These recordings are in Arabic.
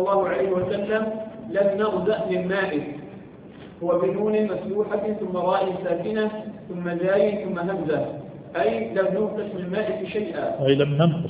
الله عليه وسلم لم نغزأ من ماء، هو بنون مفتوحة ثم راء ساكنة ثم زاي ثم همزة، أي لم ننقص من الماء شيئا، أي لم ننقص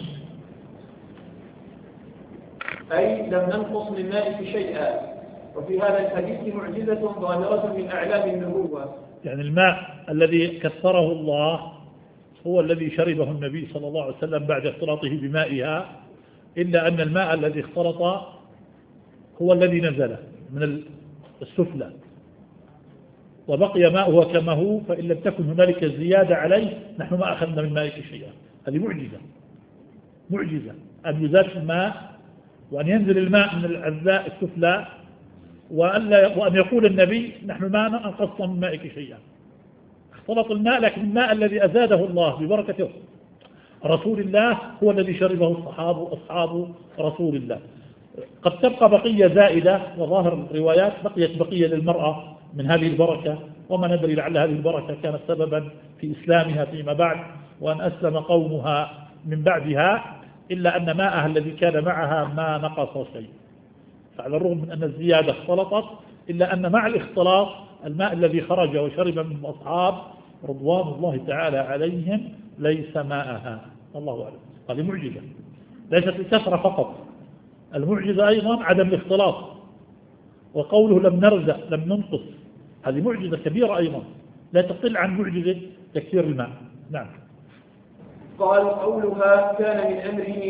من الماء شيئا. وفي هذا الحديث معجزة ظاهرة من أعلام النبوة. يعني الماء الذي كثره الله هو الذي شربه النبي صلى الله عليه وسلم بعد اختلاطه بمائها، إلا أن الماء الذي اختلط هو الذي نزل من السفلى وبقي ماءه كما هو، فإن لم تكن هنالك زيادة عليه نحن ما أخذنا من مائه شيئا. هذه معجزة أن يزاد الماء وأن ينزل الماء من الأجزاء السفلى، وأن يقول النبي نحن ما أنقصنا من مائك شيئا. اختلط الماء، لكن الماء الذي أزاده الله ببركة رسول الله هو الذي شربه الصحابة وأصحاب رسول الله. قد تبقى بقية زائدة، وظاهر الروايات بقيت بقية للمرأة من هذه البركة، وما ندري لعل هذه البركة كانت سببا في إسلامها فيما بعد، وأن أسلم قومها من بعدها، إلا أن ماءها الذي كان معها ما نقص شيء. فعلى الرغم من أن الزيادة اختلطت، إلا أن مع الاختلاط الماء الذي خرج وشرب من الأصحاب رضوان الله تعالى عليهم ليس ماءها. الله أعلم. هذه معجزة ليست الكثرة فقط، المعجزة أيضا عدم الاختلاط، وقوله لم نرزق لم ننقص، هذه معجزة كبيرة أيضا لا تقل عن معجزة تكثير الماء. نعم. قال قولها كان من أمره